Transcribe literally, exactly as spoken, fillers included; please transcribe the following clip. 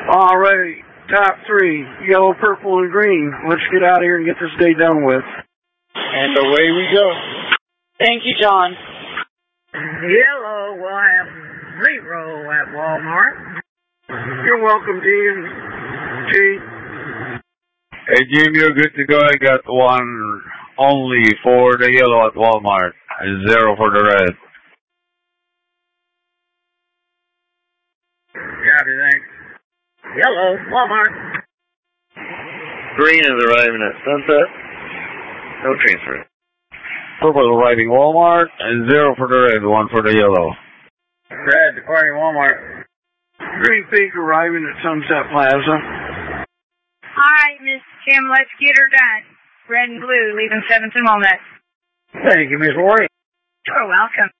Alrighty, top three, yellow, purple, and green. Let's get out of here and get this day done with. And away we go. Thank you, John. Yellow will have zero at Walmart. You're welcome, Dean. G. Hey, Jim, you're good to go. I got one only for the yellow at Walmart and zero for the red. Copy, thanks. Yellow, Walmart. Green is arriving at Sunset. No transfer. Purple arriving Walmart and zero for the red, one for the yellow. Red departing Walmart. Green Peak arriving at Sunset Plaza. All right, Miss Kim, let's get her done. Red and blue leaving seventh and Walnut. Thank you, Miss Lori. You're welcome.